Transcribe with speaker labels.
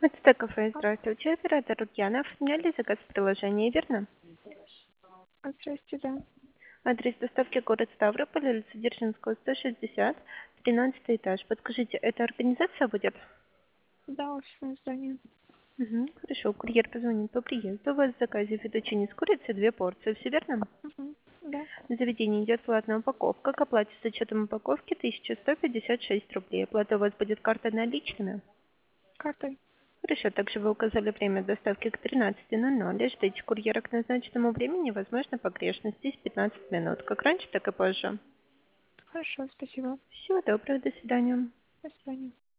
Speaker 1: Это кафе, здравствуйте, оператор Лукьянов. Сняли заказ в приложении, верно?
Speaker 2: Здрасте, да.
Speaker 1: Адрес доставки город Ставрополь, улица Дзержинского, 160, 13 этаж. Подскажите, это организация будет?
Speaker 2: Да, офисное здание.
Speaker 1: Хорошо, курьер позвонит по приезду. У вас в заказе фетучини с курицей 2 порции, все верно?
Speaker 2: Да,
Speaker 1: В заведении идет платная упаковка. К оплате с учетом упаковки 1156 рублей. Оплата у вас будет картой наличными?
Speaker 2: картой.
Speaker 1: Хорошо, также вы указали время доставки к 13:00. Ждите курьера к назначенному времени, возможно, погрешность. Здесь 15 минут. Как раньше, так и позже.
Speaker 2: Хорошо, спасибо.
Speaker 1: Всего доброго, до свидания.
Speaker 2: До свидания.